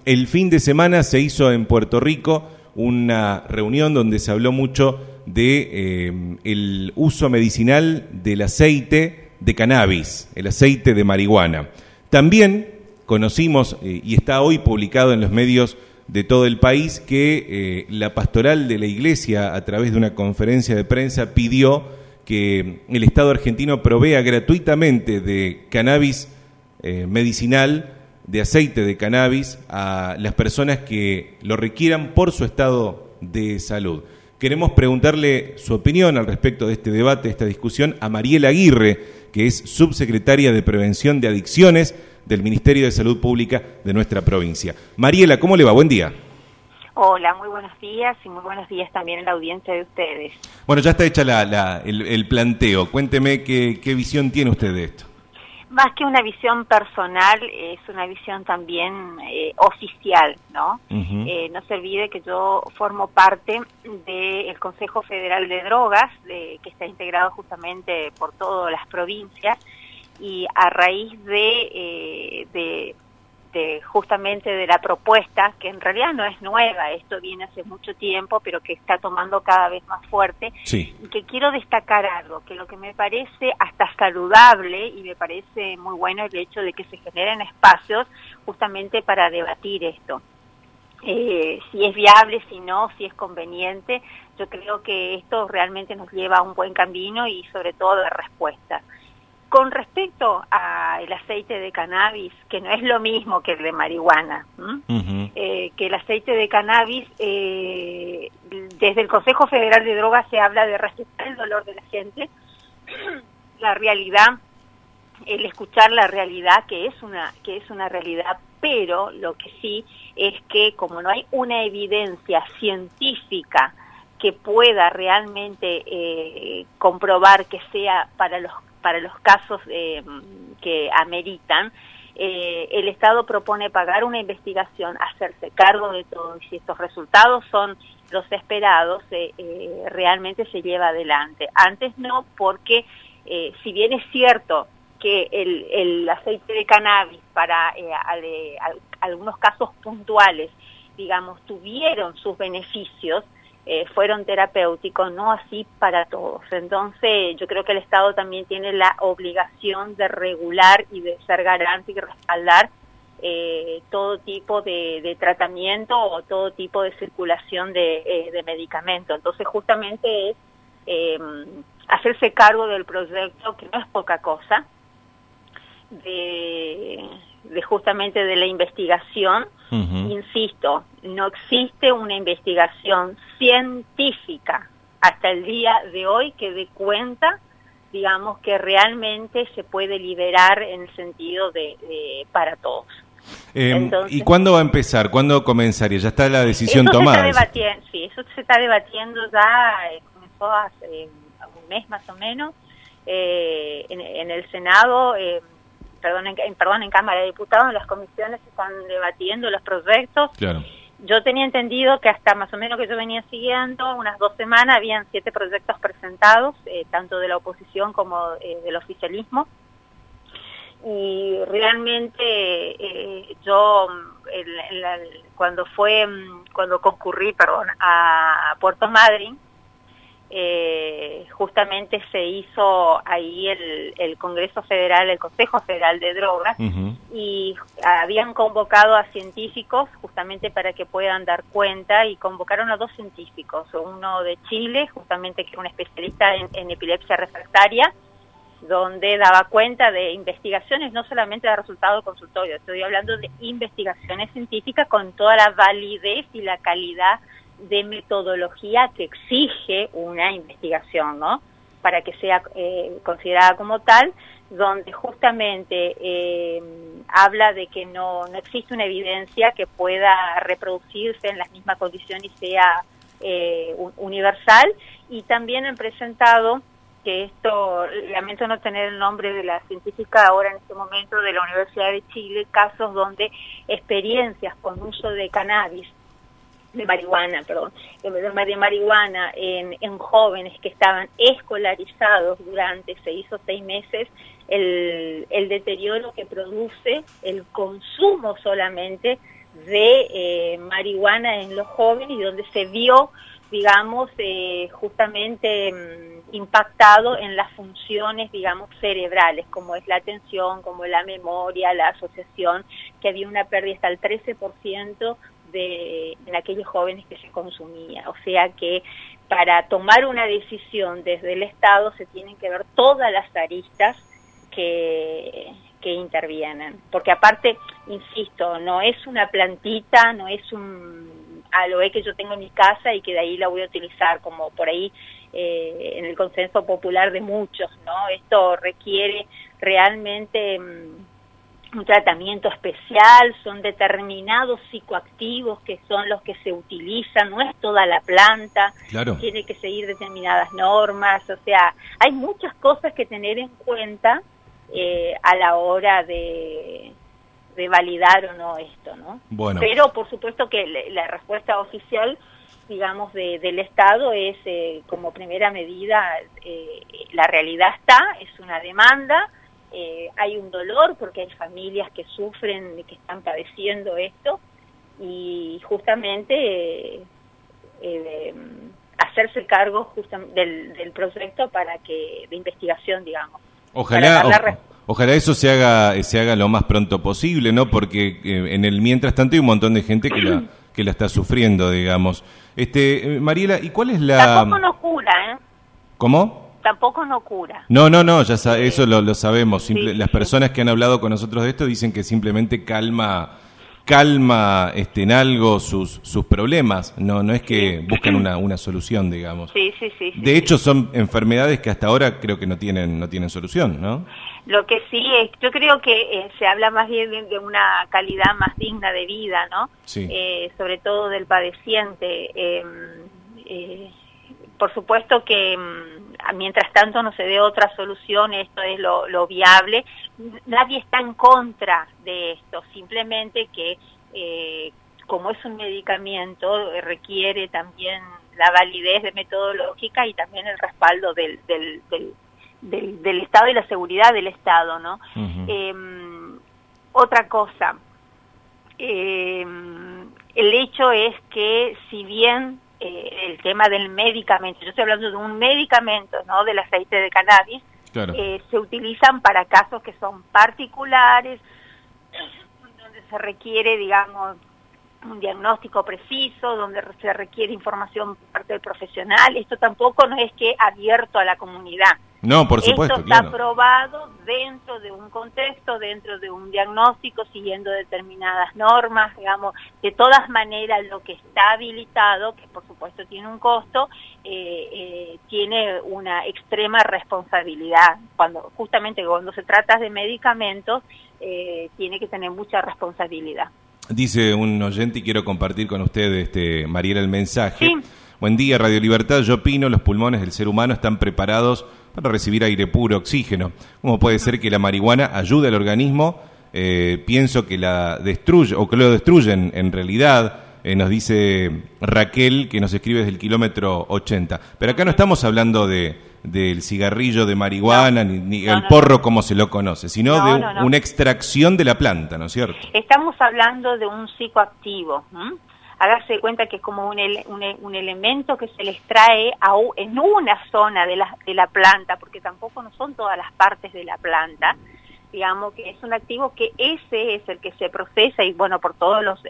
el fin de semana se hizo en Puerto Rico una reunión donde se habló mucho de el uso medicinal del aceite de cannabis, el aceite de marihuana. También conocimos, y está hoy publicado en los medios de todo el país, que la pastoral de la Iglesia, a través de una conferencia de prensa, pidió que el Estado argentino provea gratuitamente de cannabis medicinal, de aceite de cannabis, a las personas que lo requieran por su estado de salud. Queremos preguntarle su opinión al respecto de este debate, esta discusión, a Mariela Aguirre, que es subsecretaria de Prevención de Adicciones del Ministerio de Salud Pública de nuestra provincia. Mariela, ¿cómo le va? Buen día. Hola, muy buenos días y muy buenos días también a la audiencia de ustedes. Bueno, ya está hecha el planteo. Cuénteme qué visión tiene usted de esto. Más que una visión personal, es una visión también oficial, ¿no? No se olvide que yo formo parte del Consejo Federal de Drogas, que está integrado justamente por todas las provincias, y a raíz de justamente de la propuesta, que en realidad no es nueva, esto viene hace mucho tiempo, pero que está tomando cada vez más fuerte, sí. Y que quiero destacar algo, que lo que me parece hasta saludable, y me parece muy bueno el hecho de que se generen espacios justamente para debatir esto. Si es viable, si no, si es conveniente, yo creo que esto realmente nos lleva a un buen camino y sobre todo de respuesta. Con respecto al aceite de cannabis, que no es lo mismo que el de marihuana, que el aceite de cannabis, desde el Consejo Federal de Drogas se habla de respetar el dolor de la gente, la realidad, el escuchar la realidad, que es una realidad, pero lo que sí es que como no hay una evidencia científica que pueda realmente comprobar que sea para los casos que ameritan, el Estado propone pagar una investigación, hacerse cargo de todo, y si estos resultados son los esperados, realmente se lleva adelante. Antes no, porque si bien es cierto que el aceite de cannabis para algunos casos puntuales, digamos, tuvieron sus beneficios, fueron terapéuticos, no así para todos. Entonces yo creo que el Estado también tiene la obligación de regular y de ser garante y respaldar todo tipo de tratamiento o todo tipo de circulación de medicamentos. Entonces justamente es hacerse cargo del proyecto, que no es poca cosa, de justamente de la investigación. Insisto, no existe una investigación científica hasta el día de hoy que dé cuenta, digamos, que realmente se puede liberar en el sentido de para todos. Entonces, ¿y cuándo va a empezar? ¿Cuándo comenzaría? ¿Ya está la decisión tomada? Eso se está debatiendo ya, comenzó hace un mes más o menos, en el Senado, en Cámara de Diputados, en las comisiones se están debatiendo los proyectos. Claro. Yo tenía entendido que hasta más o menos que yo venía siguiendo, unas 2 semanas, habían 7 proyectos presentados, tanto de la oposición como del oficialismo. Y realmente yo, cuando concurrí, a Puerto Madryn, justamente se hizo ahí el Congreso Federal, el Consejo Federal de Drogas, y habían convocado a científicos justamente para que puedan dar cuenta, y convocaron a 2 científicos, uno de Chile, justamente que era un especialista en epilepsia refractaria, donde daba cuenta de investigaciones, no solamente de resultados de consultorio, estoy hablando de investigaciones científicas con toda la validez y la calidad de metodología que exige una investigación, ¿no? Para que sea considerada como tal, donde justamente habla de que no existe una evidencia que pueda reproducirse en las mismas condiciones y sea universal. Y también han presentado, que esto, lamento no tener el nombre de la científica ahora en este momento, de la Universidad de Chile, casos donde experiencias con uso de cannabis, de marihuana en jóvenes que estaban escolarizados durante 6 o 6 meses, el deterioro que produce el consumo solamente de marihuana en los jóvenes y donde se vio, digamos, justamente impactado en las funciones, digamos, cerebrales, como es la atención, como la memoria, la asociación, que había una pérdida hasta el 13% en aquellos jóvenes que se consumía. O sea que para tomar una decisión desde el Estado se tienen que ver todas las aristas que intervienen, porque aparte, insisto, no es una plantita, no es un aloe que yo tengo en mi casa y que de ahí la voy a utilizar, como por ahí en el consenso popular de muchos, ¿no? Esto requiere realmente un tratamiento especial, son determinados psicoactivos que son los que se utilizan, no es toda la planta, claro, tiene que seguir determinadas normas, o sea, hay muchas cosas que tener en cuenta a la hora de validar o no esto, ¿no? Bueno. Pero por supuesto que la respuesta oficial, digamos, del Estado es como primera medida, la realidad es una demanda, hay un dolor porque hay familias que sufren, que están padeciendo esto, y justamente hacerse cargo del proyecto de investigación, digamos. Ojalá eso se haga lo más pronto posible, ¿no? Porque en el mientras tanto hay un montón de gente que la está sufriendo, digamos. Mariela, ¿y cuál es la...? Tampoco no cura, ¿eh? ¿Cómo? Tampoco no cura. No, eso lo sabemos. Las personas que han hablado con nosotros de esto dicen que simplemente calma en algo sus problemas, no es que buscan una solución, digamos. Sí. De hecho, son enfermedades que hasta ahora creo que no tienen solución, ¿no? Lo que sí es, yo creo que se habla más bien de una calidad más digna de vida, ¿no? Sí. Sobre todo del padeciente. Por supuesto que mientras tanto no se dé otra solución, esto es lo viable. Nadie está en contra de esto, simplemente que como es un medicamento requiere también la validez de metodológica y también el respaldo del Estado y la seguridad del Estado, ¿no? Uh-huh. Otra cosa, el hecho es que si bien el tema del medicamento, yo estoy hablando de un medicamento, ¿no?, del aceite de cannabis, claro, se utilizan para casos que son particulares, donde se requiere, digamos, un diagnóstico preciso, donde se requiere información por parte del profesional. Esto tampoco no es que abierto a la comunidad. No, por supuesto, esto está claro, aprobado dentro de un contexto, dentro de un diagnóstico, siguiendo determinadas normas, digamos. De todas maneras, lo que está habilitado, que por supuesto tiene un costo, tiene una extrema responsabilidad. Justamente cuando se trata de medicamentos, tiene que tener mucha responsabilidad. Dice un oyente, y quiero compartir con usted, Mariela, el mensaje. Sí. Buen día, Radio Libertad. Yo opino, los pulmones del ser humano están preparados para recibir aire puro, oxígeno. ¿Cómo puede ser que la marihuana ayude al organismo? Pienso que la destruye, o que lo destruyen en realidad. Nos dice Raquel, que nos escribe desde el kilómetro 80. Pero acá no estamos hablando del cigarrillo de marihuana, ni el porro como se lo conoce, sino de una extracción de la planta, ¿no es cierto? Estamos hablando de un psicoactivo. Hágase cuenta que es como un elemento que se le extrae en una zona de la planta, porque tampoco no son todas las partes de la planta. Digamos que es un activo que ese es el que se procesa y bueno, por todos los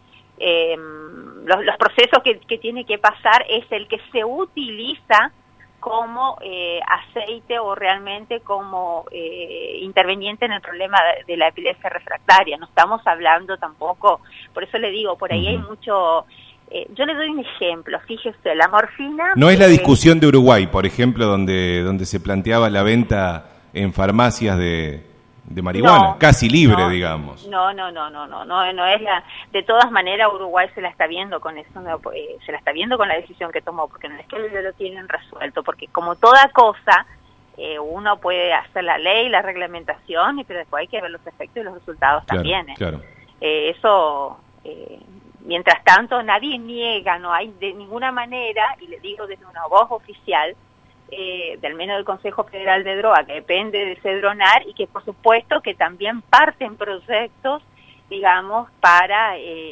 procesos que tiene que pasar, es el que se utiliza como aceite o realmente como interveniente en el problema de la epilepsia refractaria. No estamos hablando tampoco, por eso le digo, por ahí hay mucho... yo le doy un ejemplo, fíjese, la morfina... No es la discusión de Uruguay, por ejemplo, donde se planteaba la venta en farmacias de marihuana, casi libre, digamos. No es la... De todas maneras, Uruguay se la está viendo con eso, se la está viendo con la decisión que tomó, porque no es que lo tienen resuelto, porque como toda cosa, uno puede hacer la ley, la reglamentación, pero después hay que ver los efectos y los resultados también. Claro. Eso, mientras tanto, nadie niega, no hay de ninguna manera, y le digo desde una voz oficial, del menos del Consejo Federal de Droga, que depende de Cedronar, y que por supuesto que también parten proyectos digamos, para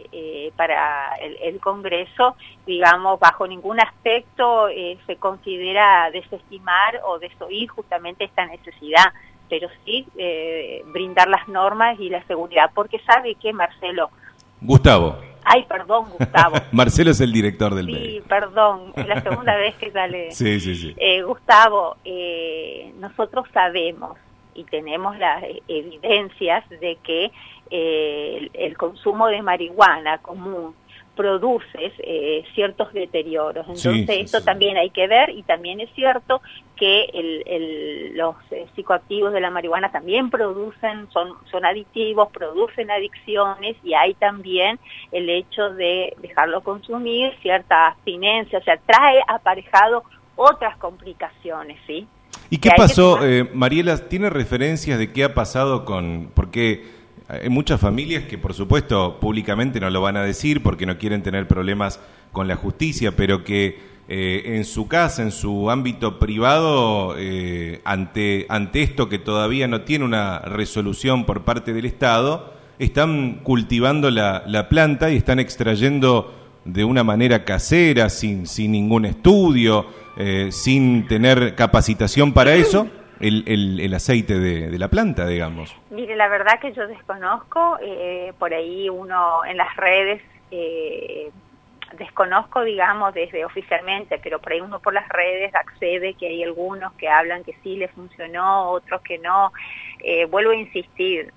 el Congreso, digamos, bajo ningún aspecto se considera desestimar o desoír justamente esta necesidad, pero sí brindar las normas y la seguridad, porque sabe que Marcelo... Gustavo. Ay, perdón, Gustavo. Marcelo es el director del medio. Sí, perdón, es la segunda vez que sale. Sí. Gustavo, nosotros sabemos y tenemos las evidencias de que el consumo de marihuana común produce ciertos deterioros. Entonces esto también hay que ver, y también es cierto que los psicoactivos de la marihuana también son adictivos, producen adicciones, y hay también el hecho de dejarlo consumir, cierta abstinencia, o sea, trae aparejado otras complicaciones, ¿sí? ¿Y qué pasó, Mariela? ¿Tiene referencias de qué ha pasado porque hay muchas familias que, por supuesto, públicamente no lo van a decir porque no quieren tener problemas con la justicia, pero que en su casa, en su ámbito privado, ante esto que todavía no tiene una resolución por parte del Estado, están cultivando la planta y están extrayendo de una manera casera, sin ningún estudio, sin tener capacitación para eso, el aceite de la planta, digamos? Mire, la verdad que yo desconozco, por ahí uno en las redes, desconozco, digamos, desde oficialmente, pero por ahí uno por las redes accede que hay algunos que hablan que sí le funcionó, otros que no. Vuelvo a insistir,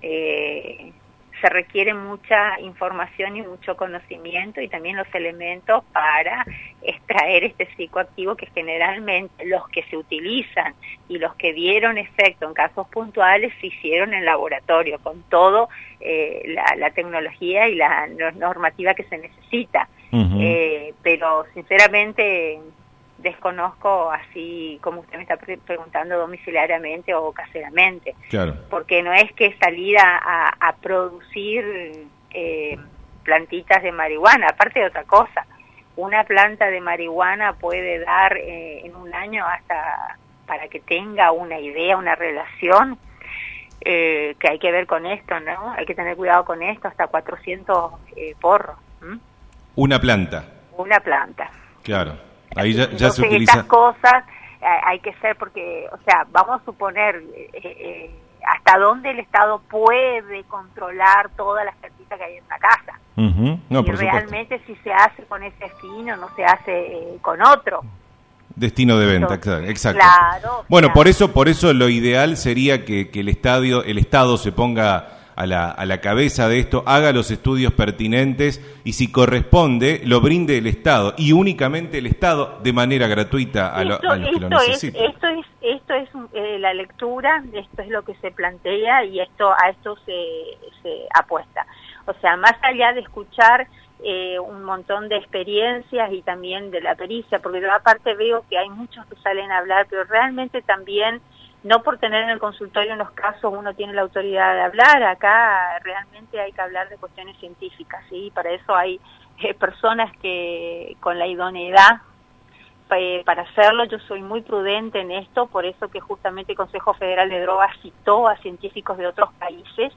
se requiere mucha información y mucho conocimiento y también los elementos para extraer este psicoactivo, que generalmente los que se utilizan y los que dieron efecto en casos puntuales se hicieron en laboratorio con todo la tecnología y la normativa que se necesita. Pero sinceramente desconozco, así como usted me está preguntando, domiciliariamente o caseramente. Claro. Porque no es que salir a producir plantitas de marihuana, aparte de otra cosa. Una planta de marihuana puede dar en un año, hasta para que tenga una idea, una relación, que hay que ver con esto, ¿no? Hay que tener cuidado con esto, hasta 400 porros. Una planta. Una planta. Claro. Ahí ya se utiliza. Estas cosas hay que ser, porque, o sea, vamos a suponer hasta dónde el Estado puede controlar todas las plantitas que hay en una casa. No, y realmente supuesto, si se hace con ese fin o no se hace con otro. Destino de venta, exacto. Claro. Bueno, claro. Por eso lo ideal sería que el Estado se ponga a la cabeza de esto, haga los estudios pertinentes y, si corresponde, lo brinde el Estado, y únicamente el Estado, de manera gratuita a los que lo necesiten. Esto es la lectura, esto es lo que se plantea, y a esto se apuesta. O sea, más allá de escuchar un montón de experiencias y también de la pericia, porque yo aparte veo que hay muchos que salen a hablar, pero realmente también, no por tener en el consultorio en los casos uno tiene la autoridad de hablar. Acá realmente hay que hablar de cuestiones científicas, ¿sí? Para eso hay personas que con la idoneidad para hacerlo. Yo soy muy prudente en esto, por eso que justamente el Consejo Federal de Drogas citó a científicos de otros países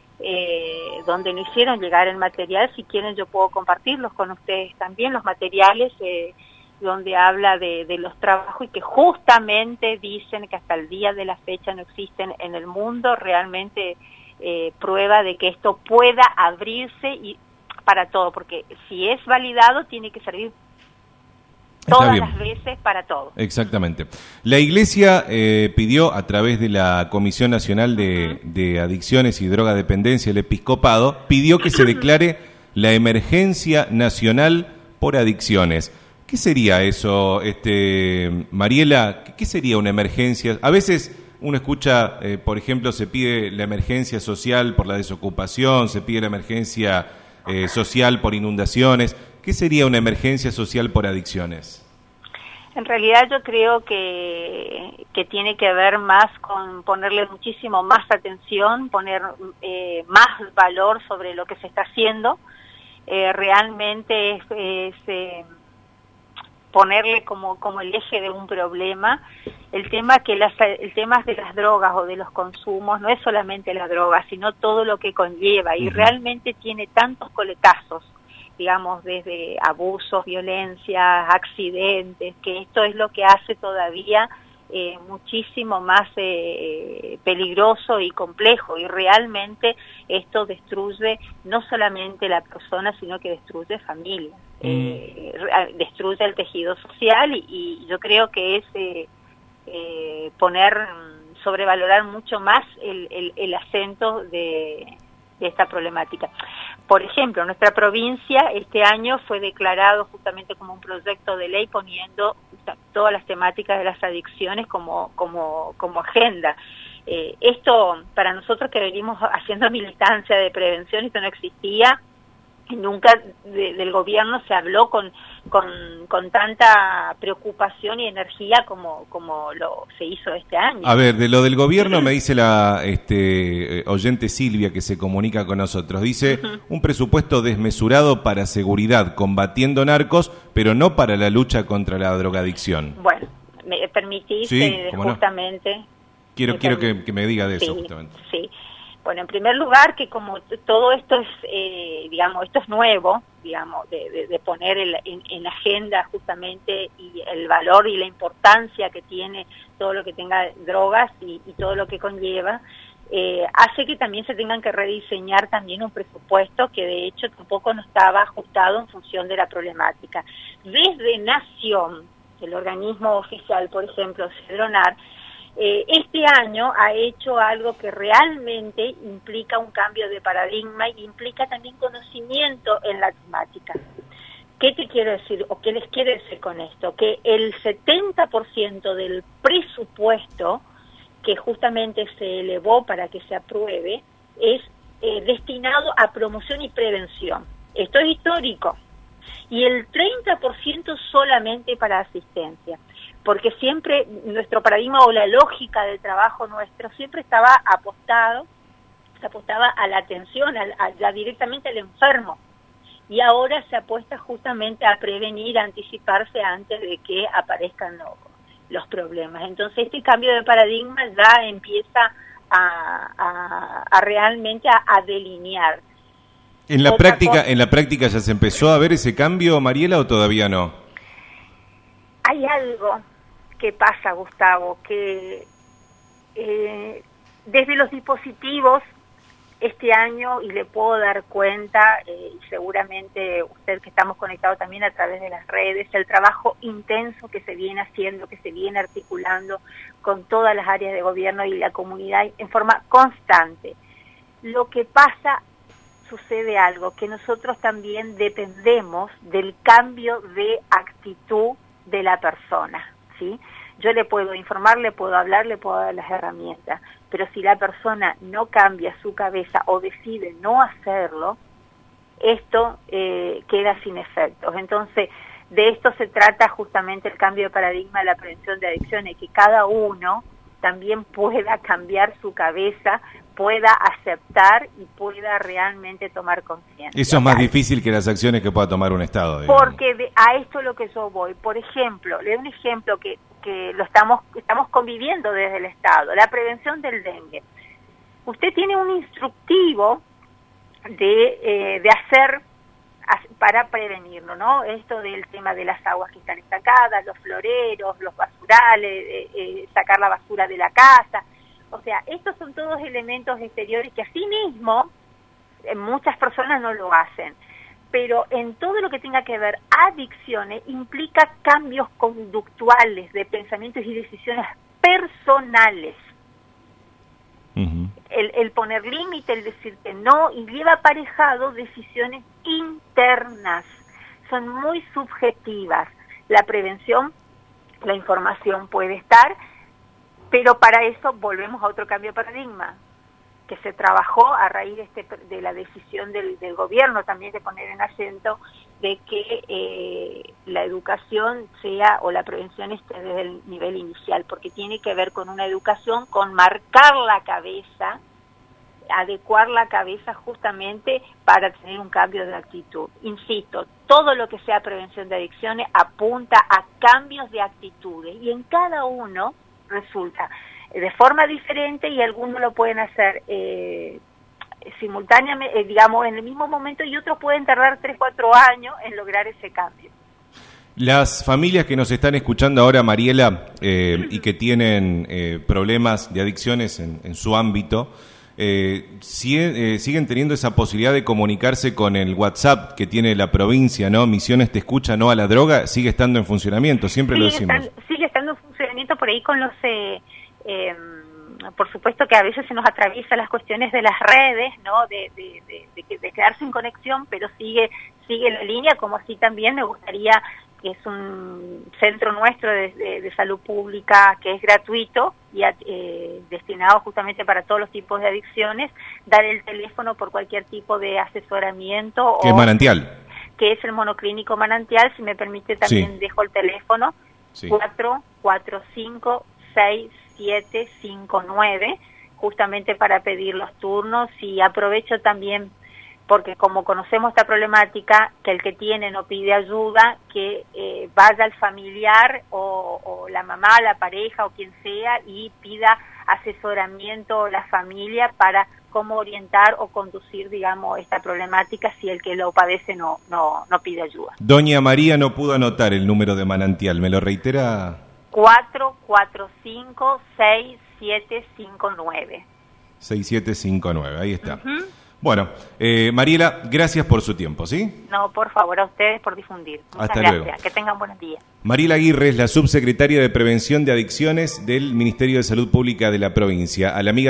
donde no hicieron llegar el material. Si quieren yo puedo compartirlos con ustedes también, los materiales donde habla de los trabajos, y que justamente dicen que hasta el día de la fecha no existen en el mundo realmente prueba de que esto pueda abrirse y para todo, porque si es validado tiene que servir todas las veces para todo. Exactamente. La Iglesia pidió, a través de la Comisión Nacional de Adicciones y Drogadependencia, el Episcopado, pidió que se declare la emergencia nacional por adicciones. ¿Qué sería eso, Mariela? ¿Qué sería una emergencia? A veces uno escucha, por ejemplo, se pide la emergencia social por la desocupación, se pide la emergencia social por inundaciones. ¿Qué sería una emergencia social por adicciones? En realidad yo creo que tiene que ver más con ponerle muchísimo más atención, poner más valor sobre lo que se está haciendo. Realmente ponerle como el eje de un problema el tema el tema de las drogas o de los consumos. No es solamente la droga, sino todo lo que conlleva, y realmente tiene tantos coletazos, digamos, desde abusos, violencias, accidentes, que esto es lo que hace todavía muchísimo más peligroso y complejo, y realmente esto destruye no solamente la persona, sino que destruye familia, destruye el tejido social, y yo creo que es sobrevalorar mucho más el acento de esta problemática. Por ejemplo, nuestra provincia este año fue declarado justamente como un proyecto de ley, poniendo todas las temáticas de las adicciones como agenda. Esto, para nosotros que venimos haciendo militancia de prevención, esto no existía, y nunca del gobierno se habló con tanta preocupación y energía como se hizo este año. A ver, de lo del gobierno me dice la oyente Silvia, que se comunica con nosotros, dice un presupuesto desmesurado para seguridad, combatiendo narcos, pero no para la lucha contra la drogadicción. Bueno, ¿me permitís? Sí, justamente? No. Quiero que me diga de eso, justamente. Sí. Bueno, en primer lugar, que como todo esto es, digamos, esto es nuevo, digamos, de poner en agenda justamente y el valor y la importancia que tiene todo lo que tenga drogas y todo lo que conlleva, hace que también se tengan que rediseñar también un presupuesto que de hecho tampoco no estaba ajustado en función de la problemática. Desde Nación, el organismo oficial, por ejemplo, Cedronar, este año ha hecho algo que realmente implica un cambio de paradigma y implica también conocimiento en la temática. ¿Qué te quiero decir o qué les quiero decir con esto? Que el 70% del presupuesto que justamente se elevó para que se apruebe es destinado a promoción y prevención. Esto es histórico. Y el 30% solamente para asistencia. Porque siempre nuestro paradigma o la lógica del trabajo nuestro siempre se apostaba a la atención, directamente al enfermo, y ahora se apuesta justamente a prevenir, a anticiparse antes de que aparezcan los problemas. Entonces este cambio de paradigma ya empieza a realmente a delinear. ¿En la práctica ya se empezó a ver ese cambio, Mariela, o todavía no? Hay algo que pasa, Gustavo, que desde los dispositivos este año, y le puedo dar cuenta, y seguramente usted que estamos conectados también a través de las redes, el trabajo intenso que se viene haciendo, que se viene articulando con todas las áreas de gobierno y la comunidad en forma constante. Lo que pasa, sucede algo, que nosotros también dependemos del cambio de actitud de la persona, ¿sí? Yo le puedo informar, le puedo hablar, le puedo dar las herramientas, pero si la persona no cambia su cabeza o decide no hacerlo, esto queda sin efectos. Entonces, de esto se trata justamente el cambio de paradigma de la prevención de adicciones, que cada uno también pueda cambiar su cabeza, pueda aceptar y pueda realmente tomar conciencia. Eso es más difícil que las acciones que pueda tomar un Estado, digamos. Porque a esto es lo que yo voy. Por ejemplo, le doy un ejemplo que lo estamos conviviendo desde el Estado, la prevención del dengue. Usted tiene un instructivo de hacer para prevenirlo, ¿no? Esto del tema de las aguas que están estancadas, los floreros, los basurales, sacar la basura de la casa. O sea, estos son todos elementos exteriores que asimismo muchas personas no lo hacen. Pero en todo lo que tenga que ver adicciones implica cambios conductuales de pensamientos y decisiones personales. El poner límite, el decir que no, y lleva aparejado decisiones internas. Son muy subjetivas. La prevención, la información puede estar, pero para eso volvemos a otro cambio de paradigma, que se trabajó a raíz de la decisión del gobierno también de poner en acento de que la educación sea, o la prevención esté desde el nivel inicial, porque tiene que ver con una educación, con marcar la cabeza adecuar la cabeza justamente para tener un cambio de actitud. Insisto, todo lo que sea prevención de adicciones apunta a cambios de actitudes y en cada uno resulta de forma diferente y algunos lo pueden hacer simultáneamente, digamos, en el mismo momento y otros pueden tardar 3-4 años en lograr ese cambio. Las familias que nos están escuchando ahora, Mariela, y que tienen problemas de adicciones en su ámbito, siguen teniendo esa posibilidad de comunicarse con el WhatsApp que tiene la provincia, ¿no? Misiones Te Escucha, No a la Droga, sigue estando en funcionamiento, siempre lo decimos. Sigue estando en funcionamiento por ahí con los... por supuesto que a veces se nos atraviesa las cuestiones de las redes, ¿no? De quedarse en conexión, pero sigue la línea, como así también me gustaría, que es un centro nuestro de salud pública que es gratuito y destinado justamente para todos los tipos de adicciones, dar el teléfono por cualquier tipo de asesoramiento. ¿Qué es Manantial? Que es el monoclínico Manantial, si me permite también dejo el teléfono, 445-6759, justamente para pedir los turnos, y aprovecho también porque como conocemos esta problemática, que el que tiene no pide ayuda, que vaya al familiar o la mamá, la pareja o quien sea y pida asesoramiento a la familia para cómo orientar o conducir, digamos, esta problemática si el que lo padece no pide ayuda. Doña María no pudo anotar el número de Manantial, ¿me lo reitera? 445-6759. 6759, ahí está. Bueno, Mariela, gracias por su tiempo, ¿sí? No, por favor, a ustedes por difundir. Muchas Hasta gracias. luego. Que tengan buenos días. Mariela Aguirre es la subsecretaria de Prevención de Adicciones del Ministerio de Salud Pública de la provincia. A la amiga